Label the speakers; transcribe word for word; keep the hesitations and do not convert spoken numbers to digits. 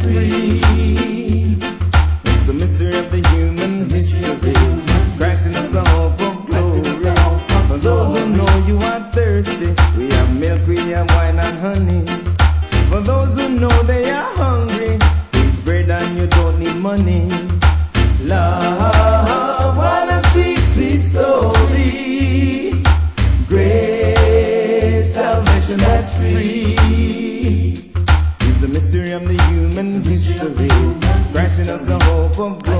Speaker 1: free. It's the mystery of the human history. Christ in us the hope of glory. For those who know you are thirsty, we have milk, we have wine and honey. For those who know they are hungry, it's bread and you don't need money. Love, what a sweet, sweet story. Grace, salvation that's free. It's the mystery of the human history. Christ in us the hope of glory.